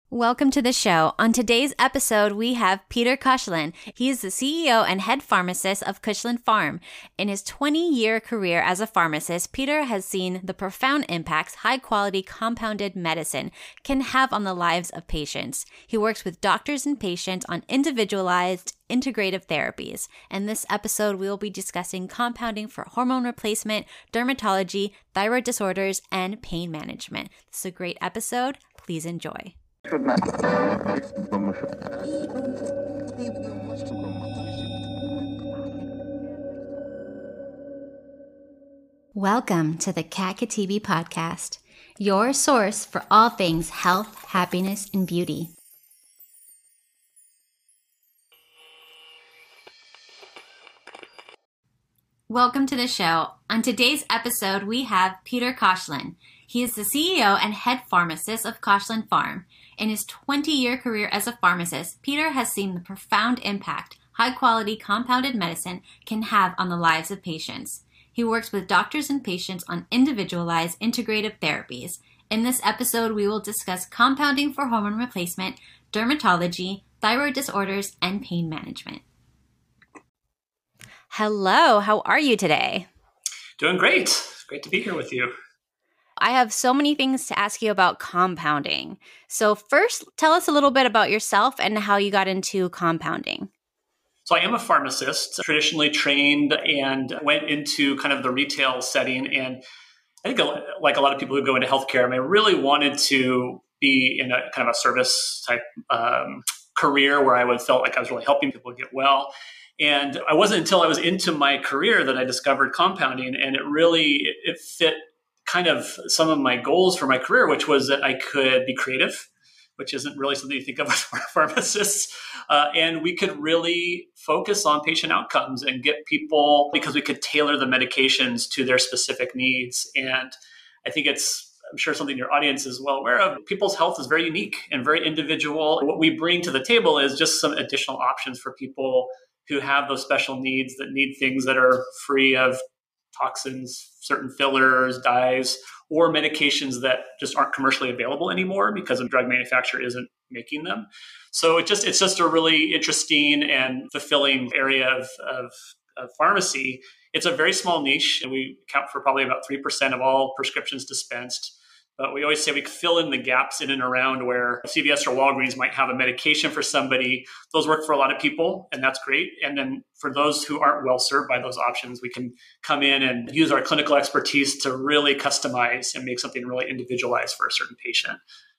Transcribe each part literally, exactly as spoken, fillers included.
Welcome to the show. On today's episode, we have Peter Koshland. He is the C E O and head pharmacist of Kushland Farm. In his twenty-year career as a pharmacist, Peter has seen the profound impacts high-quality compounded medicine can have on the lives of patients. He works with doctors and patients on individualized integrative therapies. In this episode, we will be discussing compounding for hormone replacement, dermatology, thyroid disorders, and pain management. This is a great episode. Please enjoy. Welcome to the Kat Katibi podcast, your source for all things health, happiness, and beauty. Welcome to the show. On today's episode, we have Peter Koshland. He is the C E O and head pharmacist of Kushland Farm. In his twenty-year career as a pharmacist, Peter has seen the profound impact high-quality compounded medicine can have on the lives of patients. He works with doctors and patients on individualized integrative therapies. In this episode, we will discuss compounding for hormone replacement, dermatology, thyroid disorders, and pain management. Hello, how are you today? Doing great. Great to be here with you. I have so many things to ask you about compounding. So first, tell us a little bit about yourself and how you got into compounding. So I am a pharmacist, traditionally trained, and went into kind of the retail setting. And I think like a lot of people who go into healthcare, I, mean, I really wanted to be in a kind of a service type um, career where I would felt like I was really helping people get well. And I wasn't until I was into my career that I discovered compounding, and it really, it, it fit kind of some of my goals for my career, which was that I could be creative, which isn't really something you think of as pharmacists. Uh, and we could really focus on patient outcomes and get people, because we could tailor the medications to their specific needs. And I think it's, I'm sure something your audience is well aware of. People's health is very unique and very individual. What we bring to the table is just some additional options for people who have those special needs that need things that are free of toxins, certain fillers, dyes, or medications that just aren't commercially available anymore because a drug manufacturer isn't making them. So it just it's just a really interesting and fulfilling area of, of, of pharmacy. It's a very small niche, and we account for probably about three percent of all prescriptions dispensed. But we always say we fill in the gaps in and around where C V S or Walgreens might have a medication for somebody. Those work for a lot of people, and that's great. And then for those who aren't well served by those options, we can come in and use our clinical expertise to really customize and make something really individualized for a certain patient.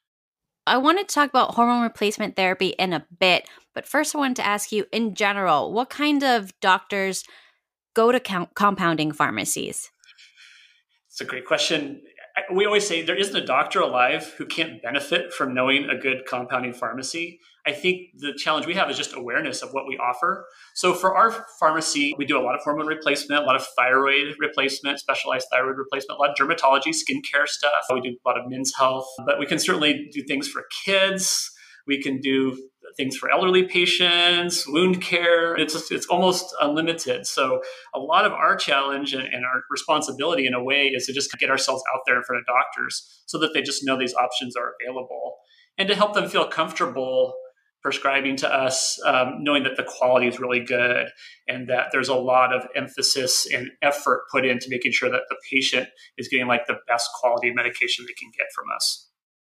I wanted to talk about hormone replacement therapy in a bit, but first I wanted to ask you, in general, what kind of doctors go to com- compounding pharmacies? It's a great question. We always say there isn't a doctor alive who can't benefit from knowing a good compounding pharmacy. I think the challenge we have is just awareness of what we offer. So for our pharmacy, we do a lot of hormone replacement, a lot of thyroid replacement, specialized thyroid replacement, a lot of dermatology, skincare stuff. We do a lot of men's health, but we can certainly do things for kids. We can do things for elderly patients, wound care. It's just, it's almost unlimited. So a lot of our challenge and, and our responsibility in a way is to just get ourselves out there in front of doctors so that they just know these options are available, and to help them feel comfortable prescribing to us, um, knowing that the quality is really good and that there's a lot of emphasis and effort put into making sure that the patient is getting like the best quality medication they can get from us.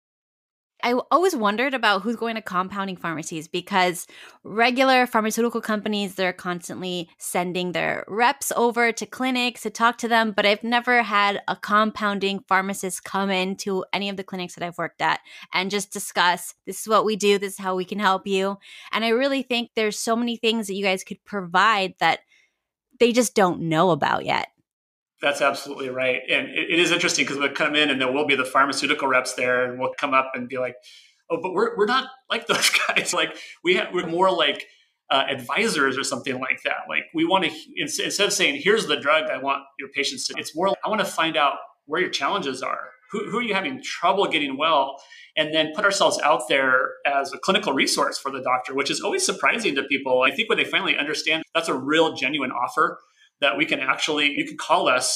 I always wondered about who's going to compounding pharmacies, because regular pharmaceutical companies, they're constantly sending their reps over to clinics to talk to them, but I've never had a compounding pharmacist come into any of the clinics that I've worked at and just discuss, this is what we do, this is how we can help you. And I really think there's so many things that you guys could provide that they just don't know about yet. That's absolutely right. And it, it is interesting because we'll come in and there will be the pharmaceutical reps there, and we'll come up and be like, oh, but we're we're not like those guys. Like we have, we're more like uh, advisors or something like that. Like we want to, instead of saying, here's the drug I want your patients to, it's more like, I want to find out where your challenges are. Who, who are you having trouble getting well? And then put ourselves out there as a clinical resource for the doctor, which is always surprising to people. I think when they finally understand that's a real genuine offer, that we can actually, you can call us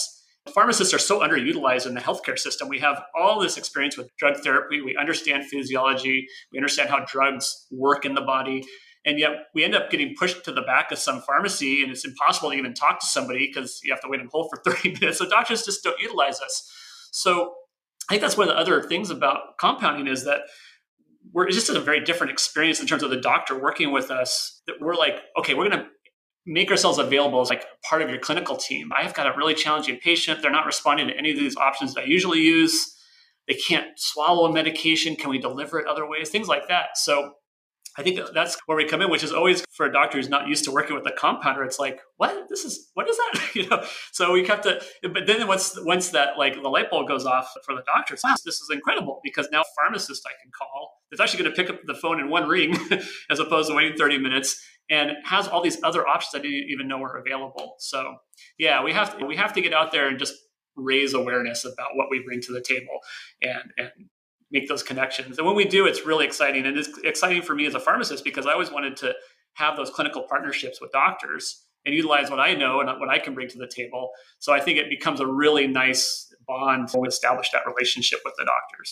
Pharmacists are so underutilized in the healthcare system. We have all this experience with drug therapy. We understand physiology. We understand how drugs work in the body. And yet we end up getting pushed to the back of some pharmacy, and it's impossible to even talk to somebody because you have to wait and hold for thirty minutes. So doctors just don't utilize us. So I think that's one of the other things about compounding is that we're it's just a very different experience in terms of the doctor working with us, that we're like, okay, we're going to make ourselves available as like part of your clinical team. I've got a really challenging patient. They're not responding to any of these options that I usually use. They can't swallow a medication. Can we deliver it other ways? Things like that. So I think that's where we come in, which is always for a doctor who's not used to working with a compounder. It's like, what? This is, what is that? you know? So we have to, but then once, once that, like the light bulb goes off for the doctor, it's, wow, this is incredible, because now a pharmacist I can call is actually going to pick up the phone in one ring as opposed to waiting thirty minutes, and has all these other options I didn't even know were available. So yeah, we have to, we have to get out there and just raise awareness about what we bring to the table and, and make those connections. And when we do, it's really exciting. And it's exciting for me as a pharmacist because I always wanted to have those clinical partnerships with doctors and utilize what I know and what I can bring to the table. So I think it becomes a really nice bond when we establish that relationship with the doctors.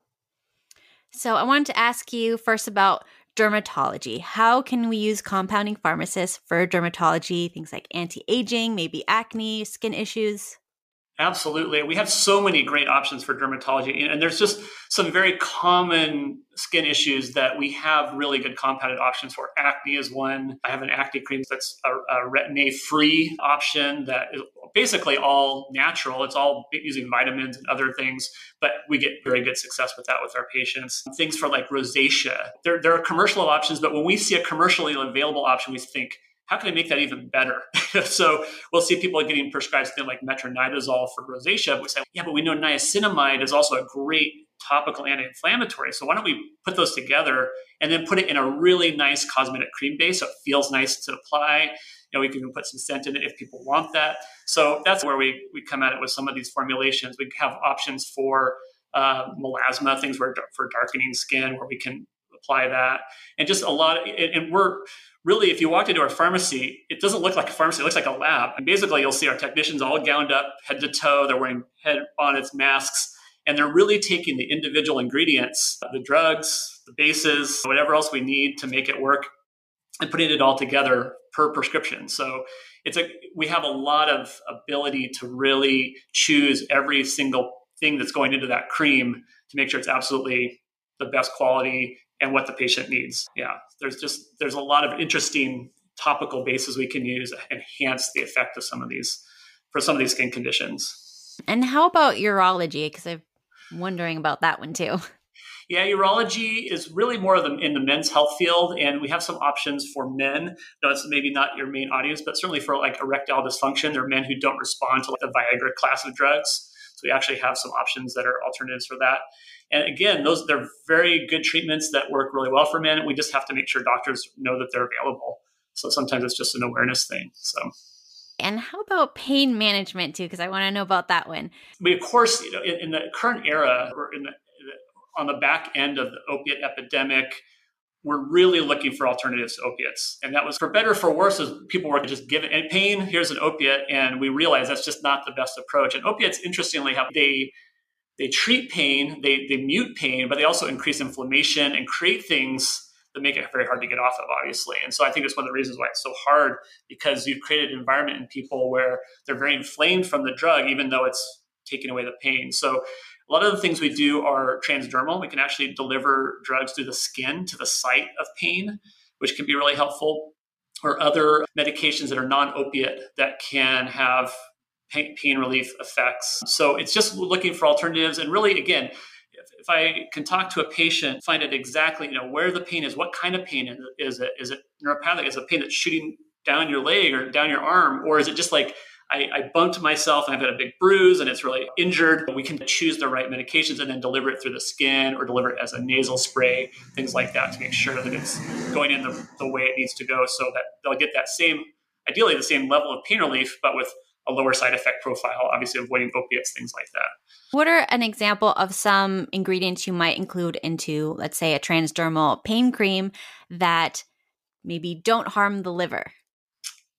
So I wanted to ask you first about dermatology. How can we use compounding pharmacists for dermatology, things like anti-aging, maybe acne, skin issues? Absolutely. We have so many great options for dermatology. And there's just some very common skin issues that we have really good compounded options for. Acne is one. I have an acne cream that's a, a retin-A-free option that is basically all natural. It's all using vitamins and other things, but we get very good success with that with our patients. Things for like rosacea. There, there are commercial options, but when we see a commercially available option, we think, how can I make that even better? So we'll see people getting prescribed things like metronidazole for rosacea. We say, yeah, but we know niacinamide is also a great topical anti-inflammatory. So why don't we put those together and then put it in a really nice cosmetic cream base so it feels nice to apply. You know, we can even put some scent in it if people want that. So that's where we, we come at it with some of these formulations. We have options for uh, melasma, things where, for darkening skin, where we can apply that. And just a lot of, and we're, really, if you walked into our pharmacy, it doesn't look like a pharmacy. It looks like a lab. And basically, you'll see our technicians all gowned up head to toe. They're wearing head bonnets, masks, and they're really taking the individual ingredients, the drugs, the bases, whatever else we need to make it work, and putting it all together per prescription. So it's a we have a lot of ability to really choose every single thing that's going into that cream to make sure it's absolutely the best quality and what the patient needs. Yeah, there's just, there's a lot of interesting topical bases we can use to enhance the effect of some of these, for some of these skin conditions. And how about urology? Because I'm wondering about that one too. Yeah, urology is really more of the, in the men's health field, and we have some options for men. No, it's maybe not your main audience, but certainly for like erectile dysfunction, there are men who don't respond to like the Viagra class of drugs. So we actually have some options that are alternatives for that. And again, those they're very good treatments that work really well for men. We just have to make sure doctors know that they're available. So sometimes it's just an awareness thing. So, and how about pain management too? Because I want to know about that one. We of course, you know, in, in the current era, we're in the, on the back end of the opiate epidemic, we're really looking for alternatives to opiates. And that was for better or for worse, as people were just given and pain. Here's an opiate, and we realize that's just not the best approach. And opiates, interestingly, how they They treat pain, they, they mute pain, but they also increase inflammation and create things that make it very hard to get off of, obviously. And so I think it's one of the reasons why it's so hard, because you've created an environment in people where they're very inflamed from the drug, even though it's taking away the pain. So a lot of the things we do are transdermal. We can actually deliver drugs through the skin to the site of pain, which can be really helpful, or other medications that are non-opiate that can have pain relief effects. So it's just looking for alternatives. And really, again, if, if I can talk to a patient, find out exactly, you know, where the pain is, what kind of pain is it? Is it neuropathic? Is it pain that's shooting down your leg or down your arm? Or is it just like, I, I bumped myself and I've got a big bruise and it's really injured? We can choose the right medications and then deliver it through the skin or deliver it as a nasal spray, things like that, to make sure that it's going in the, the way it needs to go, so that they'll get that same, ideally the same level of pain relief, but with a lower side effect profile, obviously avoiding opiates, things like that. What are an example of some ingredients you might include into, let's say, a transdermal pain cream that maybe don't harm the liver?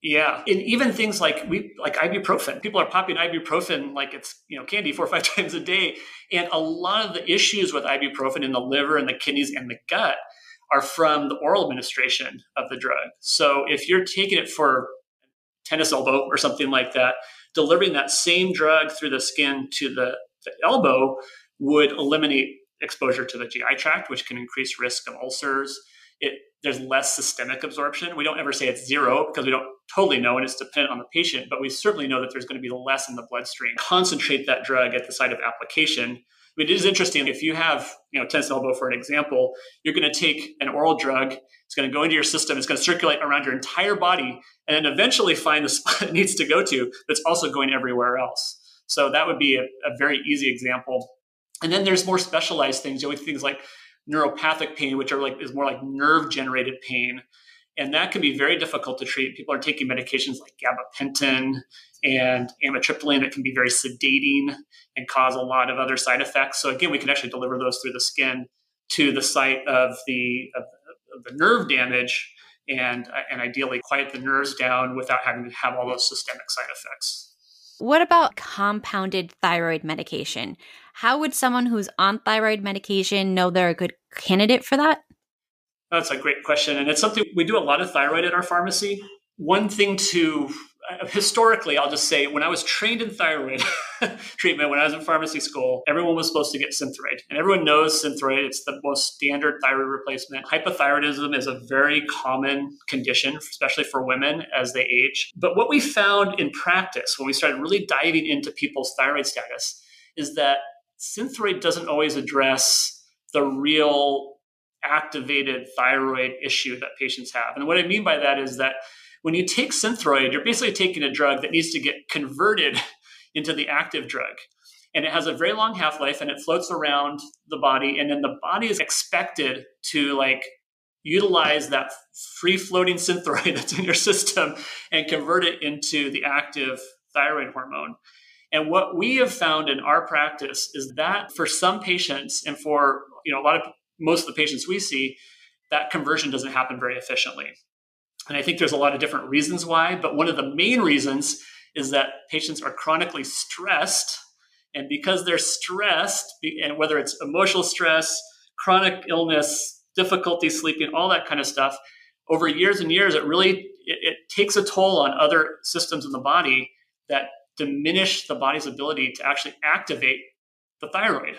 Yeah. And even things like we like ibuprofen. People are popping ibuprofen like it's, you know, candy four or five times a day. And a lot of the issues with ibuprofen in the liver and the kidneys and the gut are from the oral administration of the drug. So if you're taking it for tennis elbow or something like that, delivering that same drug through the skin to the, the elbow would eliminate exposure to the G I tract, which can increase risk of ulcers. It, there's less systemic absorption. We don't ever say it's zero because we don't totally know, and it's dependent on the patient, but we certainly know that there's going to be less in the bloodstream. Concentrate that drug at the site of application. I mean, it is interesting. If you have, you know, tennis elbow, for an example, you're going to take an oral drug. It's going to go into your system. It's going to circulate around your entire body and then eventually find the spot it needs to go to, but it's also going everywhere else. So that would be a, a very easy example. And then there's more specialized things, you know, things like neuropathic pain, which are like is more like nerve generated pain. And that can be very difficult to treat. People are taking medications like gabapentin and amitriptyline that can be very sedating and cause a lot of other side effects. So again, we can actually deliver those through the skin to the site of the of, of the nerve damage and, and ideally quiet the nerves down without having to have all those systemic side effects. What about compounded thyroid medication? How would someone who's on thyroid medication know they're a good candidate for that? That's a great question. And it's something we do a lot of thyroid at our pharmacy. One thing to, uh, historically, I'll just say, when I was trained in thyroid treatment, when I was in pharmacy school, everyone was supposed to get Synthroid. And everyone knows Synthroid. It's the most standard thyroid replacement. Hypothyroidism is a very common condition, especially for women as they age. But what we found in practice when we started really diving into people's thyroid status is that Synthroid doesn't always address the real activated thyroid issue that patients have. And what I mean by that is that when you take Synthroid, you're basically taking a drug that needs to get converted into the active drug. And it has a very long half-life and it floats around the body. And then the body is expected to like utilize that free-floating Synthroid that's in your system and convert it into the active thyroid hormone. And what we have found in our practice is that for some patients and for, you know, a lot of most of the patients we see, that conversion doesn't happen very efficiently. And I think there's a lot of different reasons why, but one of the main reasons is that patients are chronically stressed. And because they're stressed, and whether it's emotional stress, chronic illness, difficulty sleeping, all that kind of stuff, over years and years, it really, it, it takes a toll on other systems in the body that diminish the body's ability to actually activate the thyroid.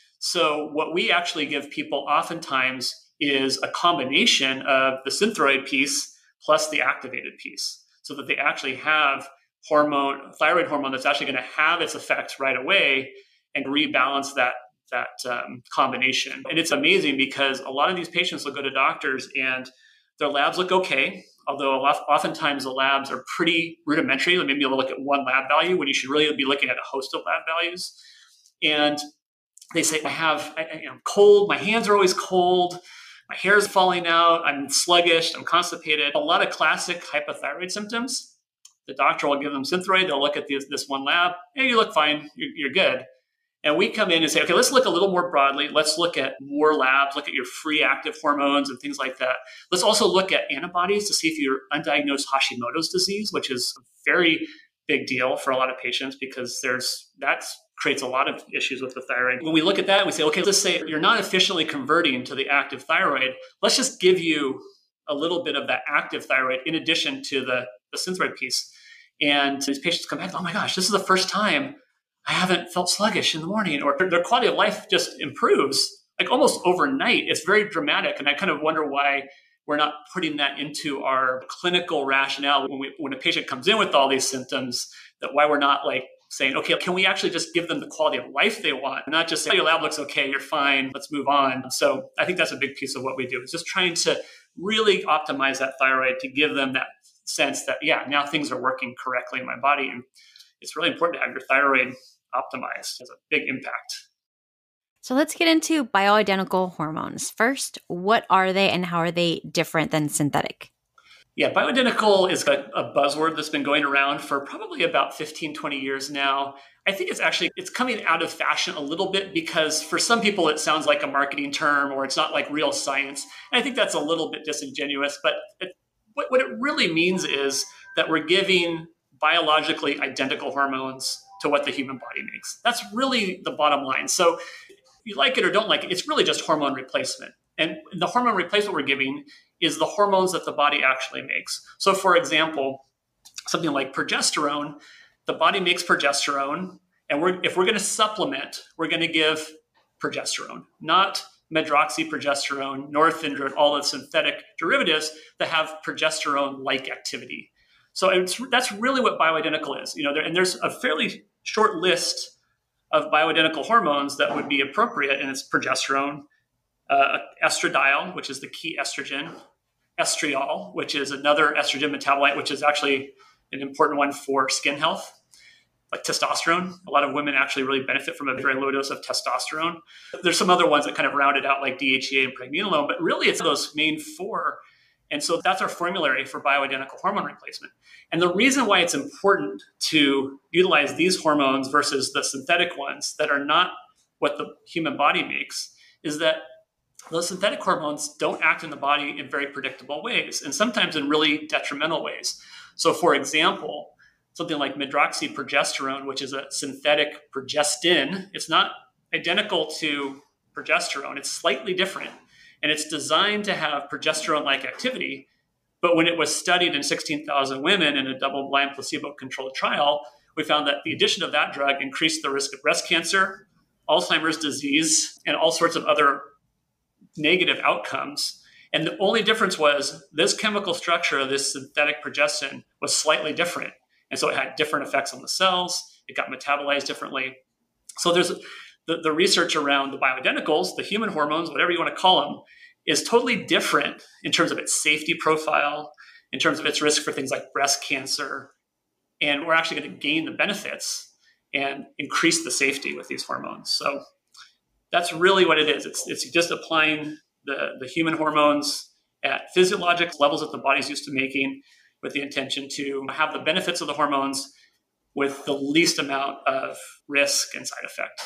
So what we actually give people oftentimes is a combination of the Synthroid piece plus the activated piece so that they actually have hormone, thyroid hormone that's actually going to have its effect right away and rebalance that, that um, combination. And it's amazing because a lot of these patients will go to doctors and their labs look okay, although oftentimes the labs are pretty rudimentary. Maybe you'll look at one lab value when you should really be looking at a host of lab values. And they say, I have, I, I'm cold, my hands are always cold, my hair is falling out, I'm sluggish, I'm constipated. A lot of classic hypothyroid symptoms. The doctor will give them Synthroid, they'll look at this, this one lab, hey, you look fine, you're, you're good. And we come in and say, okay, let's look a little more broadly. Let's look at more labs, look at your free active hormones and things like that. Let's also look at antibodies to see if you're undiagnosed Hashimoto's disease, which is a very big deal for a lot of patients because there's that's creates a lot of issues with the thyroid. When we look at that, we say, okay, let's say you're not efficiently converting to the active thyroid. Let's just give you a little bit of that active thyroid in addition to the, the Synthroid piece. And these patients come back, oh my gosh, this is the first time I haven't felt sluggish in the morning, or their quality of life just improves like almost overnight. It's very dramatic. And I kind of wonder why we're not putting that into our clinical rationale when we, when a patient comes in with all these symptoms, that why we're not like saying, okay, can we actually just give them the quality of life they want? And not just say, oh, your lab looks okay, you're fine, let's move on. So I think that's a big piece of what we do. It's just trying to really optimize that thyroid to give them that sense that, yeah, now things are working correctly in my body. And it's really important to have your thyroid optimized. It has a big impact. So let's get into bioidentical hormones. First, what are they and how are they different than synthetic? Yeah, bioidentical is a, a buzzword that's been going around for probably about fifteen, twenty years now. I think it's actually, it's coming out of fashion a little bit because for some people it sounds like a marketing term or it's not like real science. And I think that's a little bit disingenuous, but it, what, what it really means is that we're giving biologically identical hormones to what the human body makes. That's really the bottom line. So you like it or don't like it, it's really just hormone replacement. And the hormone replacement we're giving is the hormones that the body actually makes. So for example, something like progesterone, the body makes progesterone, and we're, if we're going to supplement, we're going to give progesterone, not medroxyprogesterone, norethindrone, all the synthetic derivatives that have progesterone-like activity. So it's, that's really what bioidentical is. You know, there, and there's a fairly short list of bioidentical hormones that would be appropriate, and it's progesterone, uh, estradiol, which is the key estrogen, estriol, which is another estrogen metabolite, which is actually an important one for skin health, like testosterone. A lot of women actually really benefit from a very low dose of testosterone. There's some other ones that kind of round it out, like D H E A and pregnenolone, but really it's those main four. And so that's our formulary for bioidentical hormone replacement. And the reason why it's important to utilize these hormones versus the synthetic ones that are not what the human body makes is that those synthetic hormones don't act in the body in very predictable ways, and sometimes in really detrimental ways. So for example, something like medroxyprogesterone, which is a synthetic progestin, it's not identical to progesterone. It's slightly different. And it's designed to have progesterone-like activity. But when it was studied in sixteen thousand women in a double-blind placebo-controlled trial, we found that the addition of that drug increased the risk of breast cancer, Alzheimer's disease, and all sorts of other negative outcomes. And the only difference was this chemical structure of this synthetic progestin was slightly different. And so it had different effects on the cells. It got metabolized differently. So there's the, the research around the bioidenticals, the human hormones, whatever you want to call them, is totally different in terms of its safety profile, in terms of its risk for things like breast cancer. And we're actually going to gain the benefits and increase the safety with these hormones. So that's really what it is. It's, it's just applying the, the human hormones at physiologic levels that the body's used to making with the intention to have the benefits of the hormones with the least amount of risk and side effect.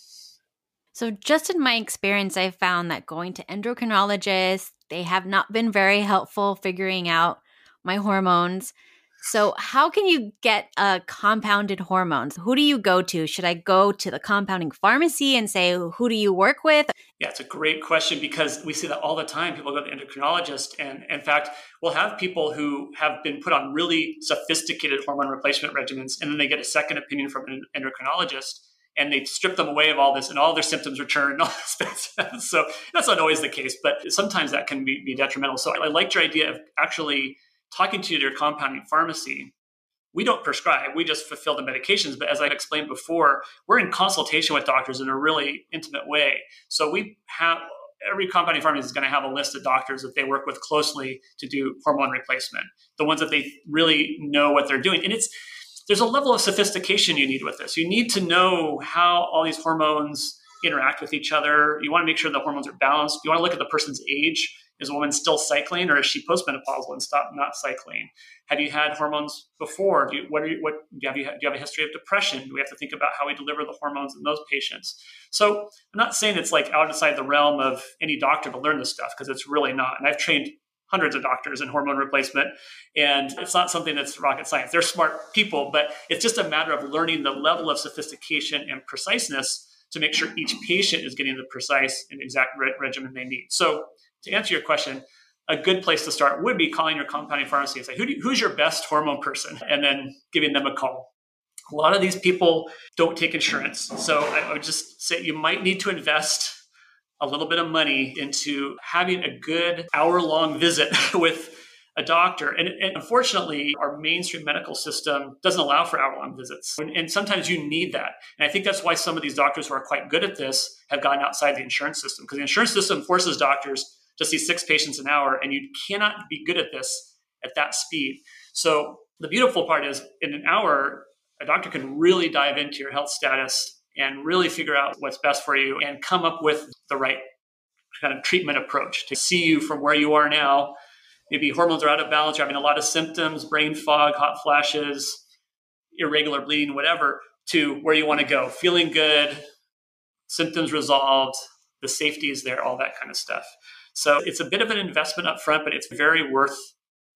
So just in my experience, I've found that going to endocrinologists, they have not been very helpful figuring out my hormones. So how can you get uh, compounded hormones? Who do you go to? Should I go to the compounding pharmacy and say, who do you work with? Yeah, it's a great question because we see that all the time. People go to the endocrinologist. And in fact, we'll have people who have been put on really sophisticated hormone replacement regimens, and then they get a second opinion from an endocrinologist. And they strip them away of all this and all their symptoms return. And all this stuff. So that's not always the case, but sometimes that can be, be detrimental. So I liked your idea of actually talking to your compounding pharmacy. We don't prescribe, we just fulfill the medications. But as I explained before, we're in consultation with doctors in a really intimate way. So we have, every compounding pharmacy is going to have a list of doctors that they work with closely to do hormone replacement, the ones that they really know what they're doing. And it's, there's a level of sophistication you need with this. You need to know how all these hormones interact with each other. You want to make sure the hormones are balanced. You want to look at the person's age. Is a woman still cycling, or is she postmenopausal and stop not cycling? Have you had hormones before? Do you, what are you, what, do, you have you, do you have a history of depression? Do we have to think about how we deliver the hormones in those patients? So I'm not saying it's like outside the realm of any doctor to learn this stuff, because it's really not. And I've trained hundreds of doctors in hormone replacement, and it's not something that's rocket science. They're smart people, but it's just a matter of learning the level of sophistication and preciseness to make sure each patient is getting the precise and exact re- regimen they need. So to answer your question, a good place to start would be calling your compounding pharmacy and say, Who do you, who's your best hormone person? And then giving them a call. A lot of these people don't take insurance. So I, I would just say you might need to invest a little bit of money into having a good hour-long visit with a doctor. And, and unfortunately, our mainstream medical system doesn't allow for hour-long visits. And, and sometimes you need that. And I think that's why some of these doctors who are quite good at this have gone outside the insurance system, because the insurance system forces doctors to see six patients an hour, and you cannot be good at this at that speed. So the beautiful part is in an hour, a doctor can really dive into your health status and really figure out what's best for you and come up with the right kind of treatment approach to see you from where you are now. Maybe hormones are out of balance, you're having a lot of symptoms, brain fog, hot flashes, irregular bleeding, whatever, to where you want to go. Feeling good, symptoms resolved, the safety is there, all that kind of stuff. So it's a bit of an investment up front, but it's very worth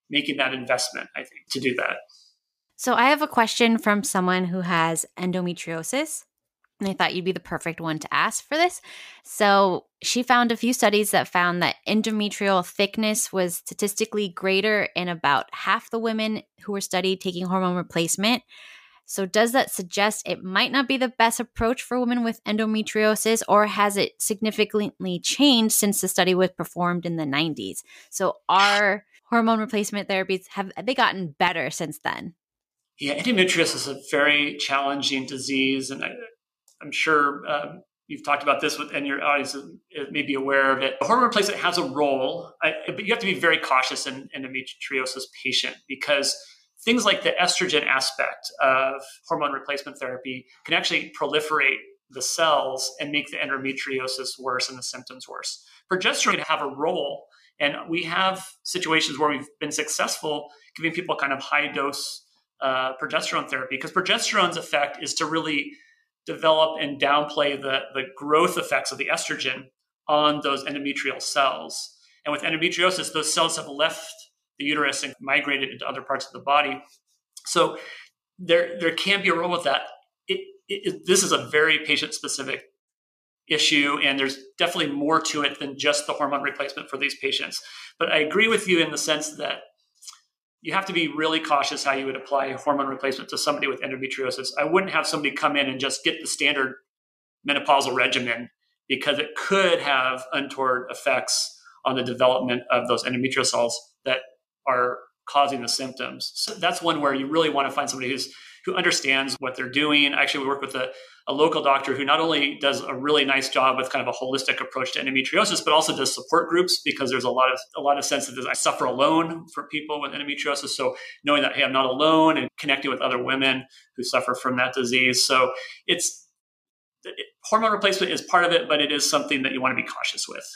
making that investment, I think, to do that. So I have a question from someone who has endometriosis, and I thought you'd be the perfect one to ask for this. So she found a few studies that found that endometrial thickness was statistically greater in about half the women who were studied taking hormone replacement. So does that suggest it might not be the best approach for women with endometriosis, or has it significantly changed since the study was performed in the nineties? So are hormone replacement therapies, have they gotten better since then? Yeah, endometriosis is a very challenging disease, and I, I'm sure um, you've talked about this with, and your audience may be aware of it. Hormone replacement has a role, I, but you have to be very cautious in endometriosis patient, because things like the estrogen aspect of hormone replacement therapy can actually proliferate the cells and make the endometriosis worse and the symptoms worse. Progesterone have a role, and we have situations where we've been successful giving people kind of high dose uh, progesterone therapy, because progesterone's effect is to really develop and downplay the, the growth effects of the estrogen on those endometrial cells. And with endometriosis, those cells have left the uterus and migrated into other parts of the body. So there, there can be a role with that. It, it, this is a very patient-specific issue, and there's definitely more to it than just the hormone replacement for these patients. But I agree with you in the sense that you have to be really cautious how you would apply hormone replacement to somebody with endometriosis. I wouldn't have somebody come in and just get the standard menopausal regimen, because it could have untoward effects on the development of those endometrial cells that are causing the symptoms. So that's one where you really want to find somebody who's who understands what they're doing. Actually, we work with a, a local doctor who not only does a really nice job with kind of a holistic approach to endometriosis, but also does support groups, because there's a lot of a lot of sense that I suffer alone for people with endometriosis. So knowing that, hey, I'm not alone, and connecting with other women who suffer from that disease. So it's it, hormone replacement is part of it, but it is something that you want to be cautious with.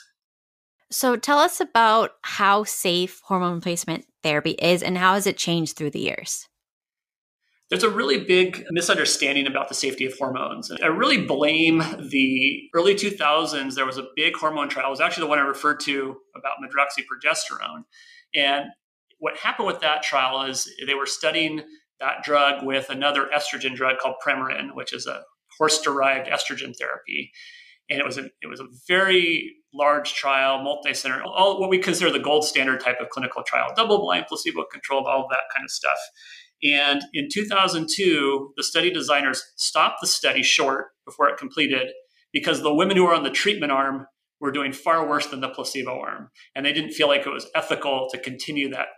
So tell us about how safe hormone replacement therapy is, and how has it changed through the years? There's a really big misunderstanding about the safety of hormones. I really blame the early two thousands. There was a big hormone trial. It was actually the one I referred to about medroxyprogesterone. And what happened with that trial is they were studying that drug with another estrogen drug called Premarin, which is a horse-derived estrogen therapy. And it was a it was a very large trial, multi-center, all what we consider the gold standard type of clinical trial, double-blind, placebo-controlled, all of that kind of stuff. And in two thousand two, the study designers stopped the study short before it completed, because the women who were on the treatment arm were doing far worse than the placebo arm. And they didn't feel like it was ethical to continue that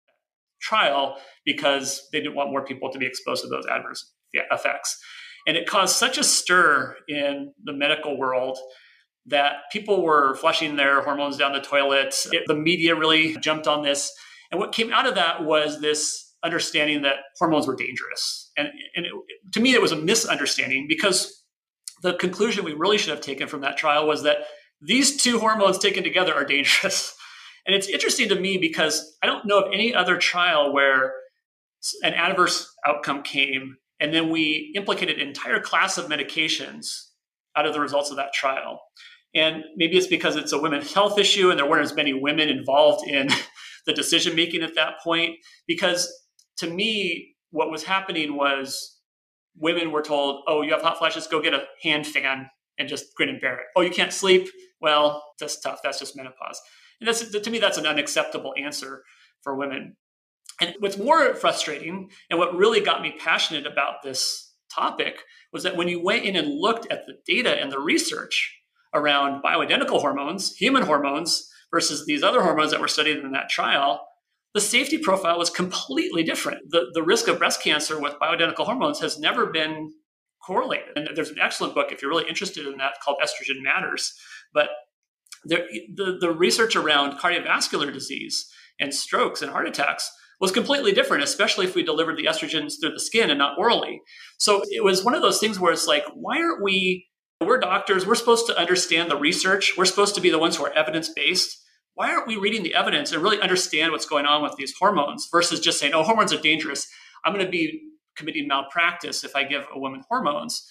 trial, because they didn't want more people to be exposed to those adverse effects. And it caused such a stir in the medical world that people were flushing their hormones down the toilet. It, the media really jumped on this. And what came out of that was this understanding that hormones were dangerous. And, and it, to me, it was a misunderstanding, because the conclusion we really should have taken from that trial was that these two hormones taken together are dangerous. And it's interesting to me, because I don't know of any other trial where an adverse outcome came and then we implicated an entire class of medications out of the results of that trial. And maybe it's because it's a women's health issue and there weren't as many women involved in the decision-making at that point. Because to me, what was happening was women were told, oh, you have hot flashes, go get a hand fan and just grin and bear it. Oh, you can't sleep? Well, that's tough. That's just menopause. And that's, to me, that's an unacceptable answer for women. And what's more frustrating, and what really got me passionate about this topic, was that when you went in and looked at the data and the research around bioidentical hormones, human hormones, versus these other hormones that were studied in that trial, the safety profile was completely different. The, the risk of breast cancer with bioidentical hormones has never been correlated. And there's an excellent book, if you're really interested in that, called Estrogen Matters. But there, the, the research around cardiovascular disease and strokes and heart attacks was completely different, especially if we delivered the estrogens through the skin and not orally. So it was one of those things where it's like, why aren't we, we're doctors, we're supposed to understand the research, we're supposed to be the ones who are evidence-based. Why aren't we reading the evidence and really understand what's going on with these hormones versus just saying, oh, hormones are dangerous, I'm going to be committing malpractice if I give a woman hormones?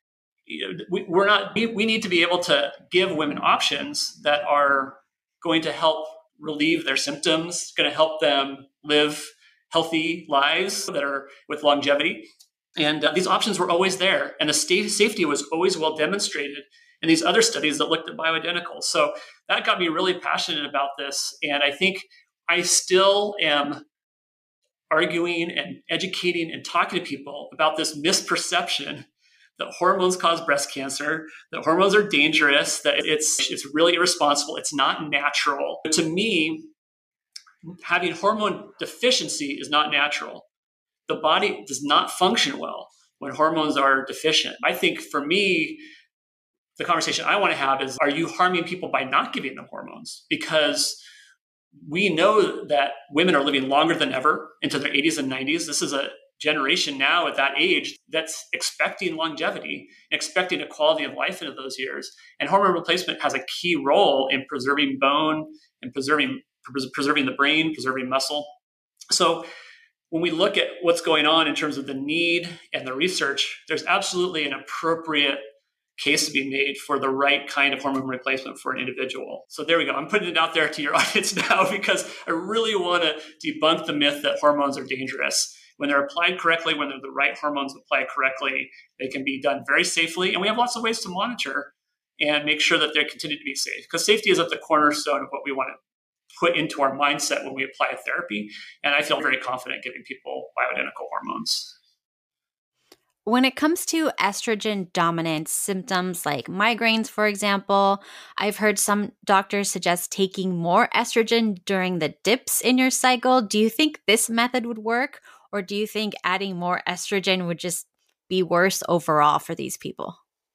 You know, we, we're not, we, we need to be able to give women options that are going to help relieve their symptoms, going to help them live healthy lives that are with longevity. And uh, these options were always there. And the state safety was always well demonstrated in these other studies that looked at bioidenticals. So that got me really passionate about this. And I think I still am arguing and educating and talking to people about this misperception that hormones cause breast cancer, that hormones are dangerous, that it's it's really irresponsible, it's not natural. To me, having hormone deficiency is not natural. The body does not function well when hormones are deficient. I think for me, the conversation I want to have is, are you harming people by not giving them hormones? Because we know that women are living longer than ever into their eighties and nineties. This is a generation now at that age that's expecting longevity, expecting a quality of life into those years. And hormone replacement has a key role in preserving bone and preserving preserving the brain, preserving muscle. So when we look at what's going on in terms of the need and the research, there's absolutely an appropriate case to be made for the right kind of hormone replacement for an individual. So there we go. I'm putting it out there to your audience now because I really want to debunk the myth that hormones are dangerous. When they're applied correctly, when they're the right hormones applied correctly, they can be done very safely. And we have lots of ways to monitor and make sure that they continue to be safe, because safety is at the cornerstone of what we want to put into our mindset when we apply a therapy. And I feel very confident giving people bioidentical hormones. When it comes to estrogen dominant symptoms like migraines, for example, I've heard some doctors suggest taking more estrogen during the dips in your cycle. Do you think this method would work? Or do you think adding more estrogen would just be worse overall for these people?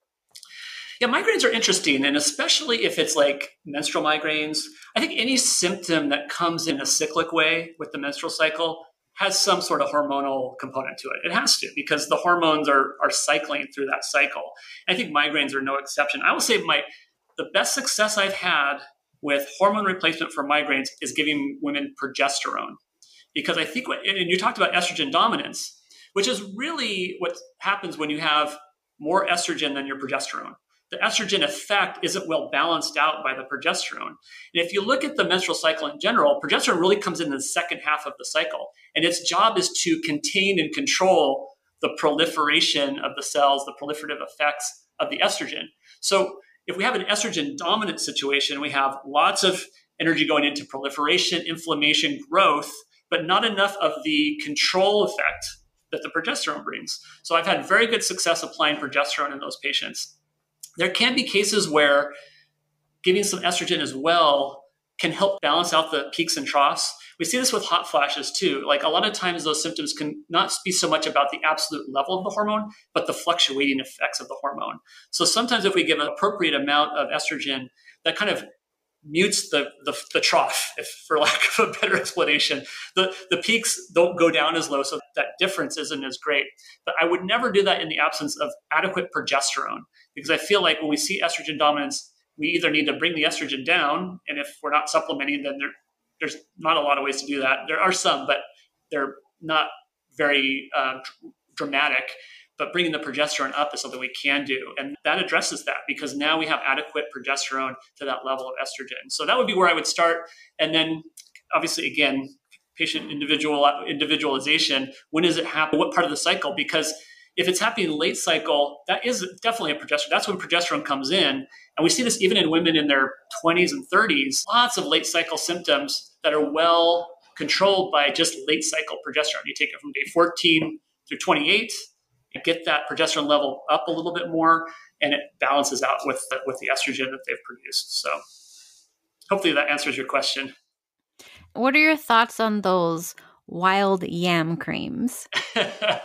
Yeah, migraines are interesting, and especially if it's like menstrual migraines. I think any symptom that comes in a cyclic way with the menstrual cycle has some sort of hormonal component to it. It has to, because the hormones are are cycling through that cycle. And I think migraines are no exception. I will say my the best success I've had with hormone replacement for migraines is giving women progesterone. Because I think, what, and you talked about estrogen dominance, which is really what happens when you have more estrogen than your progesterone. The estrogen effect isn't well balanced out by the progesterone. And if you look at the menstrual cycle in general, progesterone really comes in the second half of the cycle. And its job is to contain and control the proliferation of the cells, the proliferative effects of the estrogen. So if we have an estrogen dominant situation, we have lots of energy going into proliferation, inflammation, growth, but not enough of the control effect that the progesterone brings. So I've had very good success applying progesterone in those patients. There can be cases where giving some estrogen as well can help balance out the peaks and troughs. We see this with hot flashes too. Like a lot of times those symptoms can not be so much about the absolute level of the hormone, but the fluctuating effects of the hormone. So sometimes if we give an appropriate amount of estrogen, that kind of mutes the, the the trough, if for lack of a better explanation. The the peaks don't go down as low, so that difference isn't as great. But I would never do that in the absence of adequate progesterone, because I feel like when we see estrogen dominance, we either need to bring the estrogen down, and if we're not supplementing, then there, there's not a lot of ways to do that. There are some, but they're not very uh, dramatic. But bringing the progesterone up is something we can do. And that addresses that, because now we have adequate progesterone to that level of estrogen. So that would be where I would start. And then obviously, again, patient individual individualization. When does it happen? What part of the cycle? Because if it's happening late cycle, that is definitely a progesterone. That's when progesterone comes in. And we see this even in women in their twenties and thirties, lots of late cycle symptoms that are well controlled by just late cycle progesterone. You take it from day fourteen through twenty-eight, get that progesterone level up a little bit more, and it balances out with the, with the estrogen that they've produced. So hopefully that answers your question. What are your thoughts on those wild yam creams? Not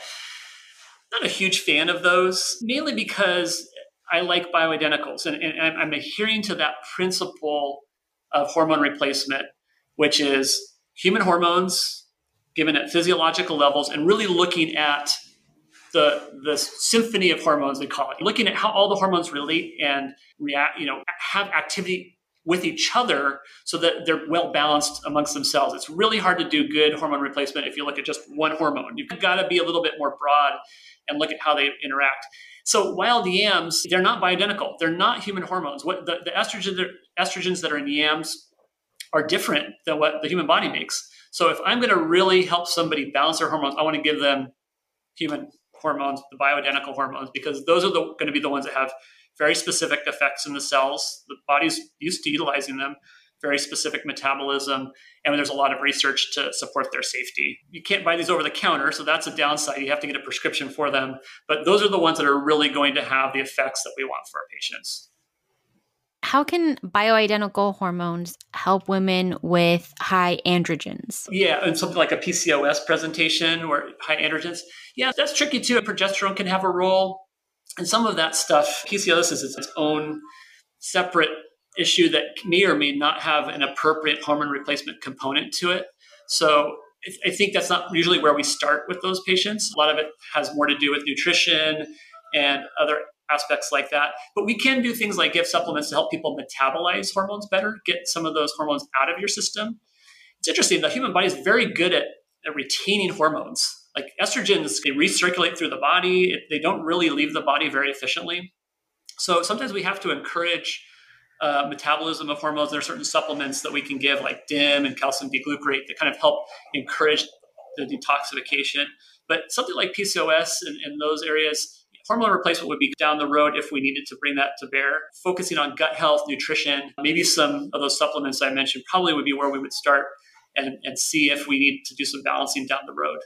a huge fan of those, mainly because I like bioidenticals. And, and I'm adhering to that principle of hormone replacement, which is human hormones given at physiological levels, and really looking at the the symphony of hormones, we call it, looking at how all the hormones relate and react, you know, have activity with each other so that they're well balanced amongst themselves. It's really hard to do good hormone replacement if you look at just one hormone. You've got to be a little bit more broad and look at how they interact. So wild yams, they're not bioidentical. They're not human hormones. What the, the estrogen, estrogens that are in yams are different than what the human body makes. So if I'm going to really help somebody balance their hormones, I want to give them human hormones, the bioidentical hormones, because those are the, going to be the ones that have very specific effects in the cells. The body's used to utilizing them, very specific metabolism, and there's a lot of research to support their safety. You can't buy these over the counter, so that's a downside. You have to get a prescription for them, but those are the ones that are really going to have the effects that we want for our patients. How can bioidentical hormones help women with high androgens? Yeah, and something like a P C O S presentation or high androgens. Yeah, that's tricky too. Progesterone can have a role. And some of that stuff, P C O S is its own separate issue that may or may not have an appropriate hormone replacement component to it. So I think that's not usually where we start with those patients. A lot of it has more to do with nutrition and other aspects like that. But we can do things like give supplements to help people metabolize hormones better, get some of those hormones out of your system. It's interesting. The human body is very good at, at retaining hormones. Like estrogens, they recirculate through the body. It, they don't really leave the body very efficiently. So sometimes we have to encourage uh, metabolism of hormones. There are certain supplements that we can give, like D I M and calcium D-glucarate, that kind of help encourage the detoxification. But something like P C O S and, and those areas, hormone replacement would be down the road if we needed to bring that to bear. Focusing on gut health, nutrition, maybe some of those supplements I mentioned probably would be where we would start and, and see if we need to do some balancing down the road.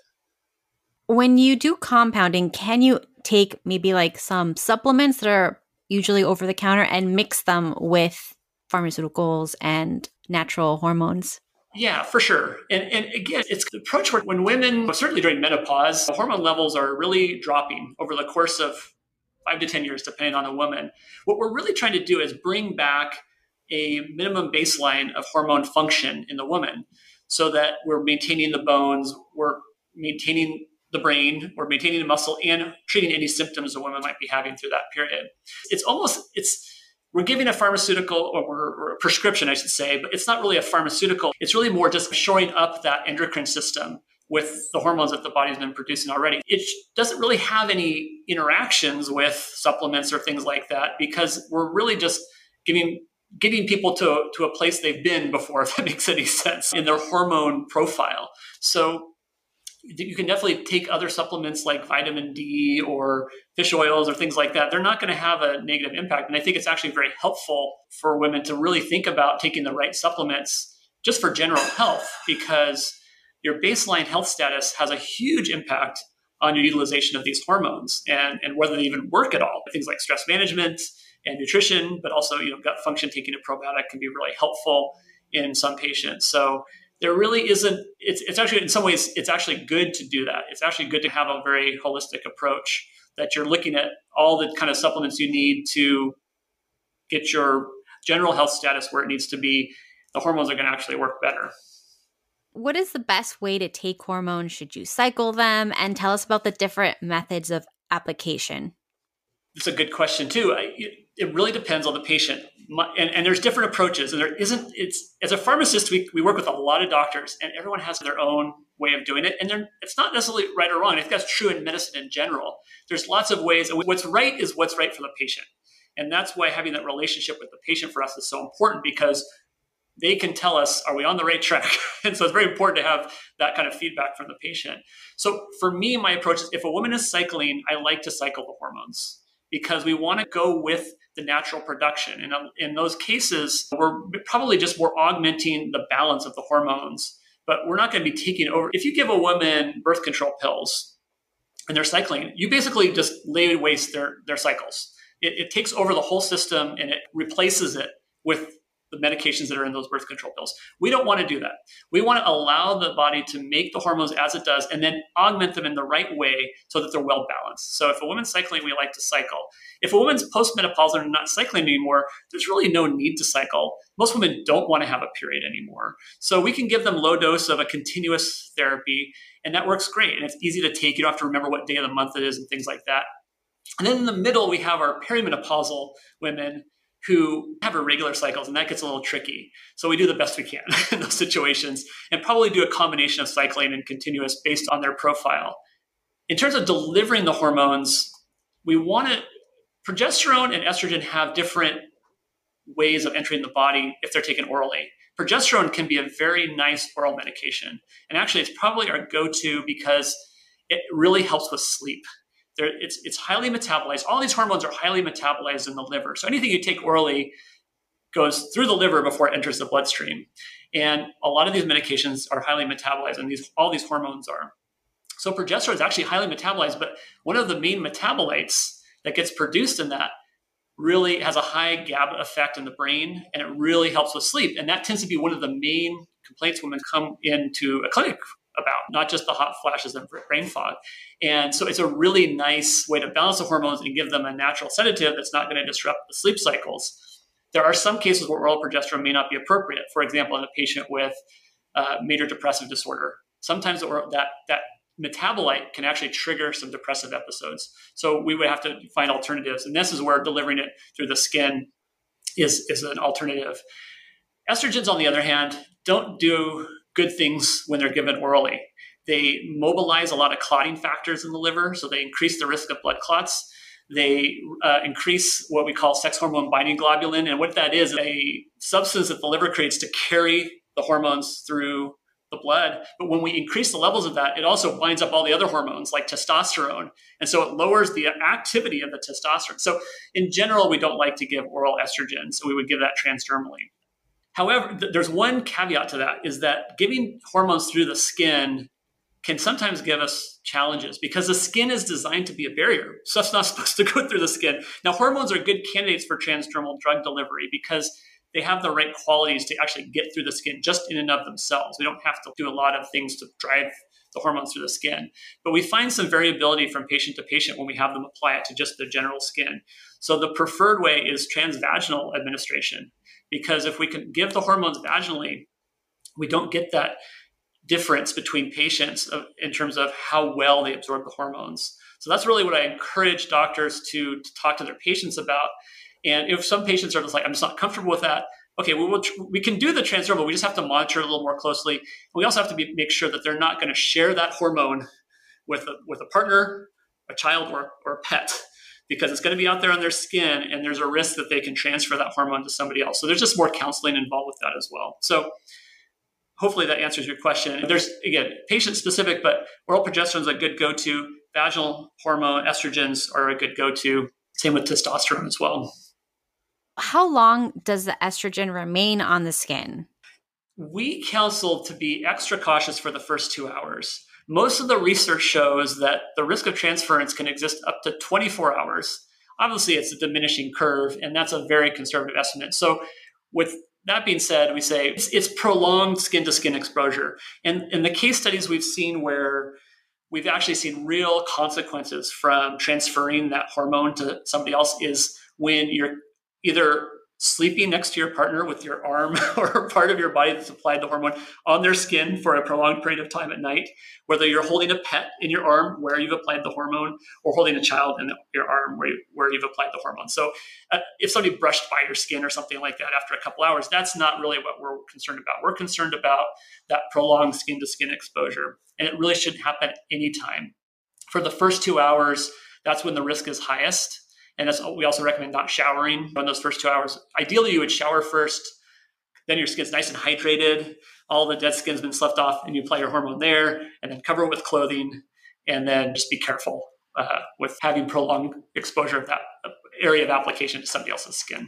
When you do compounding, can you take maybe like some supplements that are usually over the counter and mix them with pharmaceuticals and natural hormones? Yeah, for sure. And, and again, it's the approach where when women, certainly during menopause, the hormone levels are really dropping over the course of five to ten years, depending on the woman. What we're really trying to do is bring back a minimum baseline of hormone function in the woman so that we're maintaining the bones, we're maintaining the brain, we're maintaining the muscle, and treating any symptoms a woman might be having through that period. It's almost, it's, we're giving a pharmaceutical or, or a prescription, I should say, but it's not really a pharmaceutical. It's really more just shoring up that endocrine system with the hormones that the body's been producing already. It doesn't really have any interactions with supplements or things like that because we're really just giving getting people to, to a place they've been before, if that makes any sense, in their hormone profile. So you can definitely take other supplements like vitamin D or fish oils or things like that. They're not going to have a negative impact. And I think it's actually very helpful for women to really think about taking the right supplements just for general health, because your baseline health status has a huge impact on your utilization of these hormones and, and whether they even work at all. Things like stress management and nutrition, but also, you know, gut function, taking a probiotic can be really helpful in some patients. So there really isn't, it's, it's actually, in some ways, it's actually good to do that. It's actually good to have a very holistic approach that you're looking at all the kind of supplements you need to get your general health status where it needs to be. The hormones are going to actually work better. What is the best way to take hormones? Should you cycle them? And tell us about the different methods of application. It's a good question too. I, it really depends on the patient. My, and, and there's different approaches. And there isn't, it's, as a pharmacist, we, we work with a lot of doctors and everyone has their own way of doing it. And it's not necessarily right or wrong. I think that's true in medicine in general. There's lots of ways. And what's right is what's right for the patient. And that's why having that relationship with the patient for us is so important, because they can tell us, are we on the right track? And so it's very important to have that kind of feedback from the patient. So for me, my approach is if a woman is cycling, I like to cycle the hormones, because we want to go with the natural production. And in those cases, we're probably just more augmenting the balance of the hormones, but we're not going to be taking over. If you give a woman birth control pills and they're cycling, you basically just lay waste their, their cycles. It, it takes over the whole system and it replaces it with the medications that are in those birth control pills. We don't want to do that. We want to allow the body to make the hormones as it does and then augment them in the right way so that they're well balanced. So if a woman's cycling, we like to cycle. If a woman's postmenopausal and not cycling anymore, there's really no need to cycle. Most women don't want to have a period anymore. So we can give them low dose of a continuous therapy, and that works great. And it's easy to take. You don't have to remember what day of the month it is and things like that. And then in the middle, we have our perimenopausal women who have irregular cycles, and that gets a little tricky. So we do the best we can in those situations and probably do a combination of cycling and continuous based on their profile. In terms of delivering the hormones, we want to, progesterone and estrogen have different ways of entering the body if they're taken orally. progesterone can be a very nice oral medication. And actually, it's probably our go-to because it really helps with sleep. There, it's, it's highly metabolized. All these hormones are highly metabolized in the liver. So anything you take orally goes through the liver before it enters the bloodstream. And a lot of these medications are highly metabolized, and these all these hormones are. So progesterone is actually highly metabolized, but one of the main metabolites that gets produced in that really has a high GABA effect in the brain, and it really helps with sleep. And that tends to be one of the main complaints women come into a clinic about, not just the hot flashes and brain fog. And so it's a really nice way to balance the hormones and give them a natural sedative that's not going to disrupt the sleep cycles. There are some cases where oral progesterone may not be appropriate. For example, in a patient with uh, major depressive disorder, sometimes that, that metabolite can actually trigger some depressive episodes. So we would have to find alternatives. And this is where delivering it through the skin is, is an alternative. Estrogens, on the other hand, don't do good things when they're given orally. They mobilize a lot of clotting factors in the liver, so they increase the risk of blood clots. They uh, increase what we call sex hormone binding globulin. And what that is, a substance that the liver creates to carry the hormones through the blood. But when we increase the levels of that, it also binds up all the other hormones like testosterone. And so it lowers the activity of the testosterone. So in general, we don't like to give oral estrogen. So we would give that transdermally. However, th- there's one caveat to that, is that giving hormones through the skin can sometimes give us challenges because the skin is designed to be a barrier. So it's not supposed to go through the skin. Now, hormones are good candidates for transdermal drug delivery because they have the right qualities to actually get through the skin just in and of themselves. We don't have to do a lot of things to drive the hormones through the skin. But we find some variability from patient to patient when we have them apply it to just the general skin. So the preferred way is transvaginal administration, because if we can give the hormones vaginally, we don't get that difference between patients of, in terms of how well they absorb the hormones. So that's really what I encourage doctors to, to talk to their patients about. And if some patients are just like, I'm just not comfortable with that, okay, we will tr- we can do the transdermal. We just have to monitor it a little more closely. And we also have to be, make sure that they're not going to share that hormone with a, with a partner, a child, or, or a pet, because it's going to be out there on their skin, and there's a risk that they can transfer that hormone to somebody else. So there's just more counseling involved with that as well. So hopefully that answers your question. There's, again, patient-specific, but oral progesterone is a good go-to. Vaginal hormone, estrogens are a good go-to. Same with testosterone as well. How long does the estrogen remain on the skin? We counsel to be extra cautious for the first two hours. Most of the research shows that the risk of transference can exist up to twenty-four hours. Obviously, it's a diminishing curve, and that's a very conservative estimate. So with that being said, we say it's, it's prolonged skin-to-skin exposure. And in the case studies we've seen where we've actually seen real consequences from transferring that hormone to somebody else is when you're either sleeping next to your partner with your arm or part of your body that's applied the hormone on their skin for a prolonged period of time at night, whether you're holding a pet in your arm where you've applied the hormone or holding a child in your arm where, you, where you've applied the hormone. So uh, if somebody brushed by your skin or something like that after a couple hours, that's not really what we're concerned about. We're concerned about that prolonged skin-to-skin exposure, and it really shouldn't happen anytime. For the first two hours, that's when the risk is highest. And that's, we also recommend not showering in those first two hours. Ideally, you would shower first, then your skin's nice and hydrated, all the dead skin's been sloughed off, and you apply your hormone there, and then cover it with clothing, and then just be careful uh, with having prolonged exposure of that area of application to somebody else's skin.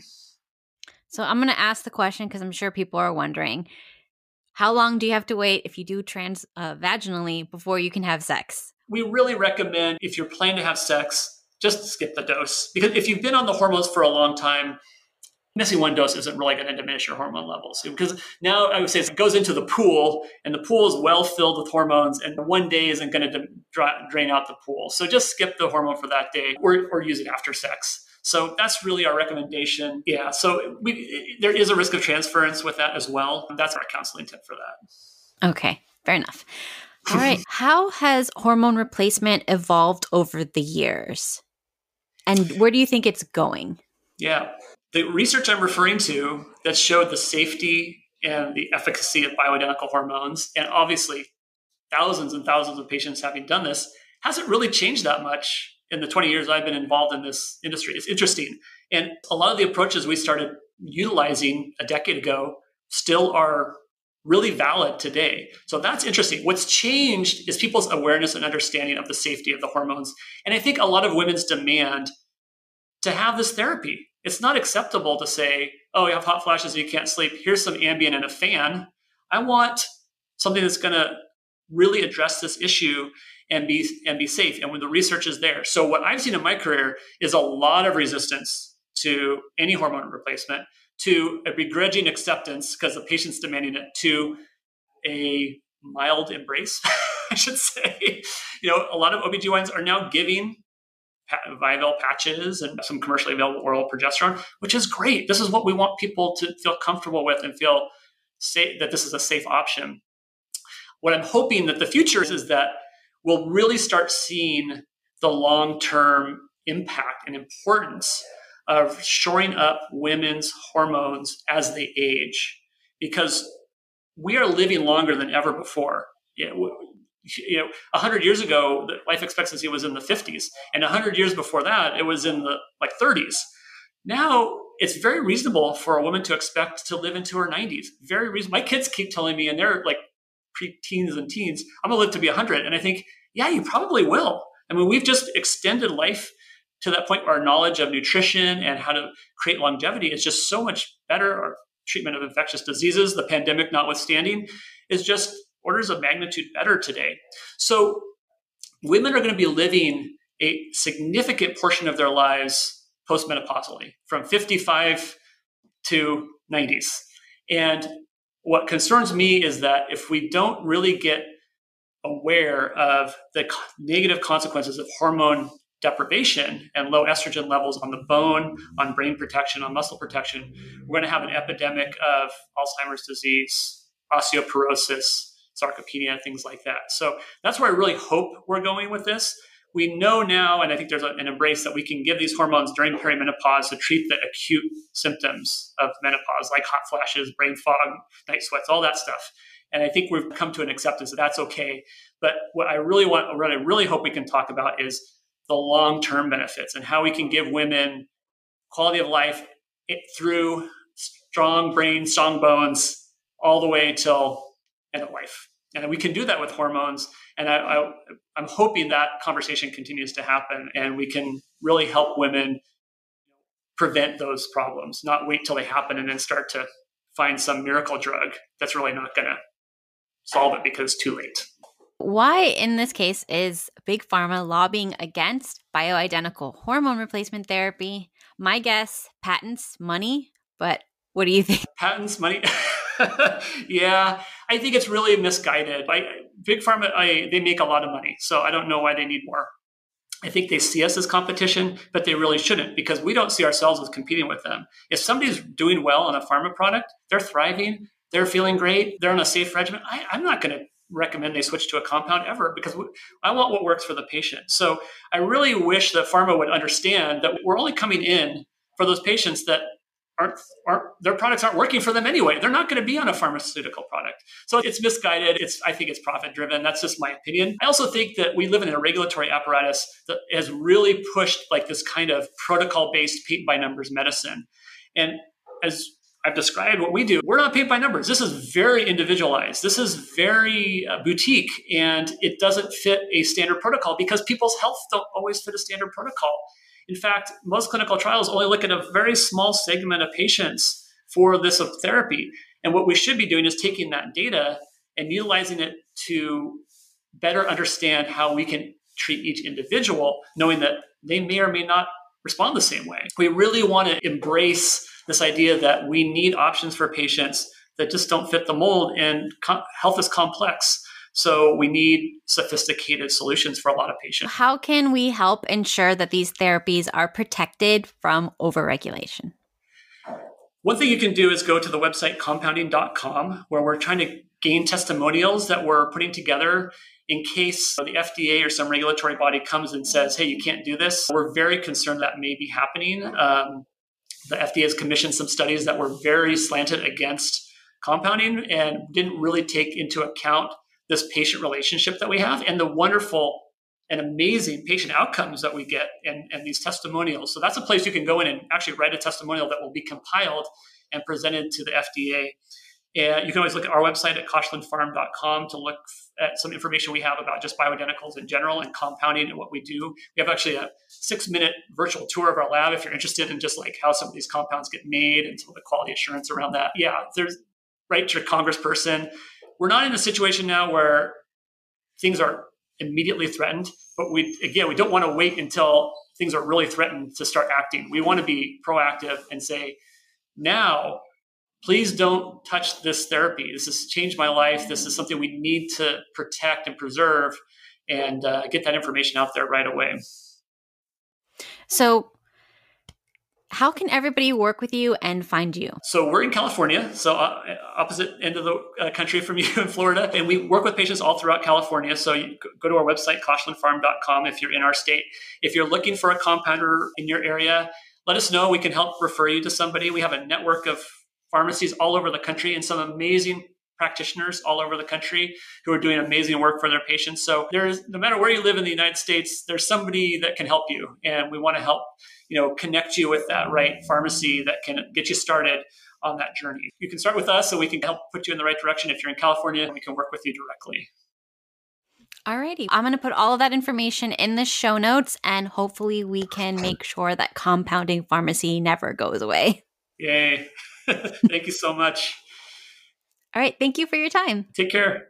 So I'm going to ask the question because I'm sure people are wondering, how long do you have to wait if you do trans uh, vaginally before you can have sex? We really recommend, if you're planning to have sex, just skip the dose. Because if you've been on the hormones for a long time, missing one dose isn't really going to diminish your hormone levels. Because now I would say it goes into the pool, and the pool is well filled with hormones, and one day isn't going to dra- drain out the pool. So just skip the hormone for that day, or, or use it after sex. So that's really our recommendation. Yeah, so we, there is a risk of transference with that as well. That's our counseling tip for that. Okay, fair enough. All right. How has hormone replacement evolved over the years? And where do you think it's going? Yeah. The research I'm referring to that showed the safety and the efficacy of bioidentical hormones, and obviously thousands and thousands of patients having done this, hasn't really changed that much in the twenty years I've been involved in this industry. It's interesting. And a lot of the approaches we started utilizing a decade ago still are really valid today. So that's interesting. What's changed is people's awareness and understanding of the safety of the hormones. And I think a lot of women's demand to have this therapy. It's not acceptable to say, oh, you have hot flashes and you can't sleep. Here's some Ambien and a fan. I want something that's going to really address this issue and be and be safe. And when the research is there. So what I've seen in my career is a lot of resistance to any hormone replacement, to a begrudging acceptance because the patient's demanding it, to a mild embrace, I should say. You know, a lot of O B G Y Ns are now giving Viavel patches and some commercially available oral progesterone, which is great. This is what we want people to feel comfortable with and feel safe, that this is a safe option. What I'm hoping that the future is, is that we'll really start seeing the long-term impact and importance of shoring up women's hormones as they age, because we are living longer than ever before. You know, you know, one hundred years ago, the life expectancy was in the fifties, and one hundred years before that, it was in the like thirties. Now, it's very reasonable for a woman to expect to live into her nineties. Very reasonable. My kids keep telling me, and they're like pre-teens and teens, I'm going to live to be one hundred. And I think, yeah, you probably will. I mean, we've just extended life to that point where our knowledge of nutrition and how to create longevity is just so much better. Our treatment of infectious diseases, the pandemic notwithstanding, is just orders of magnitude better today. So women are going to be living a significant portion of their lives postmenopausally, from fifty-five to nineties. And what concerns me is that if we don't really get aware of the negative consequences of hormone deprivation and low estrogen levels on the bone, on brain protection, on muscle protection, we're going to have an epidemic of Alzheimer's disease, osteoporosis, sarcopenia, things like that. So that's where I really hope we're going with this. We know now, and I think there's an embrace, that we can give these hormones during perimenopause to treat the acute symptoms of menopause, like hot flashes, brain fog, night sweats, all that stuff. And I think we've come to an acceptance that that's okay. But what I really want, what I really hope we can talk about is the long-term benefits and how we can give women quality of life it, through strong brain, strong bones, all the way till end of life. And we can do that with hormones. And I, I, I'm hoping that conversation continues to happen and we can really help women prevent those problems, not wait till they happen and then start to find some miracle drug that's really not going to solve it because it's too late. Why, in this case, is Big Pharma lobbying against bioidentical hormone replacement therapy? My guess, patents, money, but what do you think? Patents, money? Yeah, I think it's really misguided. I, Big Pharma, I, they make a lot of money, so I don't know why they need more. I think they see us as competition, but they really shouldn't, because we don't see ourselves as competing with them. If somebody's doing well on a pharma product, they're thriving, they're feeling great, they're on a safe regimen, I, I'm not going to recommend they switch to a compound ever, because I want what works for the patient. So I really wish that pharma would understand that we're only coming in for those patients that aren't, aren't their products aren't working for them anyway. They're not going to be on a pharmaceutical product. So it's misguided. It's I think it's profit driven. That's just my opinion. I also think that we live in a regulatory apparatus that has really pushed like this kind of protocol based paint by numbers medicine. And as I've described what we do, we're not paint by numbers. This is very individualized. This is very uh, boutique, and it doesn't fit a standard protocol because people's health don't always fit a standard protocol. In fact, most clinical trials only look at a very small segment of patients for this therapy. And what we should be doing is taking that data and utilizing it to better understand how we can treat each individual, knowing that they may or may not respond the same way. We really want to embrace this idea that we need options for patients that just don't fit the mold, and com- health is complex. So we need sophisticated solutions for a lot of patients. How can we help ensure that these therapies are protected from overregulation? One thing you can do is go to the website compounding dot com, where we're trying to gain testimonials that we're putting together in case the F D A or some regulatory body comes and says, hey, you can't do this. We're very concerned that may be happening. Um, the F D A has commissioned some studies that were very slanted against compounding and didn't really take into account this patient relationship that we have and the wonderful and amazing patient outcomes that we get and, and these testimonials. So that's a place you can go in and actually write a testimonial that will be compiled and presented to the F D A. And you can always look at our website at koshland farm dot com to look at some information we have about just bioidenticals in general and compounding and what we do. We have actually a six minute virtual tour of our lab if you're interested in just like how some of these compounds get made and some of the quality assurance around that. Yeah, there's right to your congressperson. We're not in a situation now where things are immediately threatened, but we, again, we don't want to wait until things are really threatened to start acting. We want to be proactive and say, now, please don't touch this therapy. This has changed my life. This is something we need to protect and preserve, and uh, get that information out there right away. So how can everybody work with you and find you? So we're in California, so uh, opposite end of the uh, country from you in Florida. And we work with patients all throughout California. So you go to our website, koshland farm dot com, if you're in our state. If you're looking for a compounder in your area, let us know. We can help refer you to somebody. We have a network of pharmacies all over the country and some amazing practitioners all over the country who are doing amazing work for their patients. So there's, no matter where you live in the United States, there's somebody that can help you. And we want to help, you know, connect you with that right pharmacy that can get you started on that journey. You can start with us so we can help put you in the right direction. If you're in California, we can work with you directly. Alrighty. I'm going to put all of that information in the show notes, and hopefully we can make sure that compounding pharmacy never goes away. Yay. Thank you so much. All right. Thank you for your time. Take care.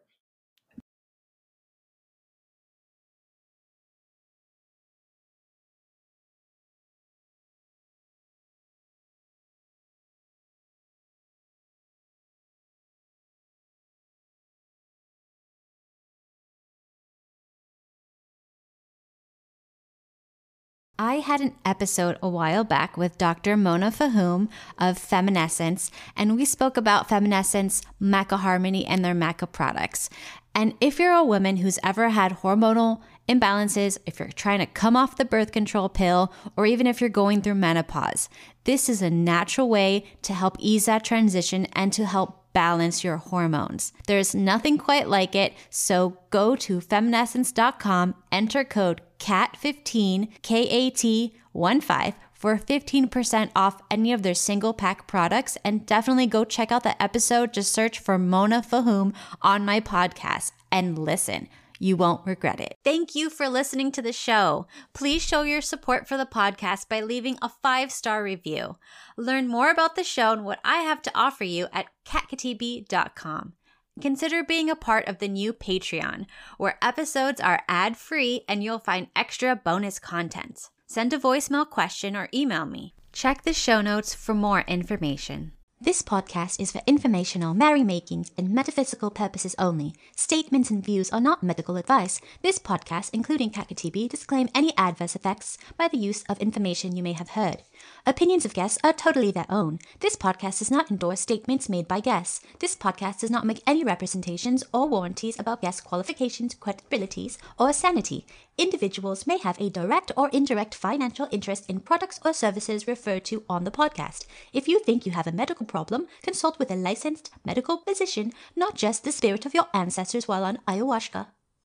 I had an episode a while back with Doctor Mona Fahim of Feminescence, and we spoke about Feminescence, Maca Harmony, and their Maca products. And if you're a woman who's ever had hormonal imbalances, if you're trying to come off the birth control pill, or even if you're going through menopause, this is a natural way to help ease that transition and to help balance your hormones. There's nothing quite like it, so go to feminescence dot com, enter code C A T fifteen, K A T fifteen, for fifteen percent off any of their single pack products, and definitely go check out the episode. Just search for Mona Fahim on my podcast and listen. You won't regret it. Thank you for listening to the show. Please show your support for the podcast by leaving a five-star review. Learn more about the show and what I have to offer you at kat katibi dot com. Consider being a part of the new Patreon, where episodes are ad-free and you'll find extra bonus content. Send a voicemail question or email me. Check the show notes for more information. This podcast is for informational, merrymaking, and metaphysical purposes only. Statements and views are not medical advice. This podcast, including Kat Katibi, disclaim any adverse effects by the use of information you may have heard. Opinions of guests are totally their own. This podcast does not endorse statements made by guests. This podcast does not make any representations or warranties about guest qualifications, credibilities, or sanity. Individuals may have a direct or indirect financial interest in products or services referred to on the podcast. If you think you have a medical problem, consult with a licensed medical physician, not just the spirit of your ancestors while on ayahuasca.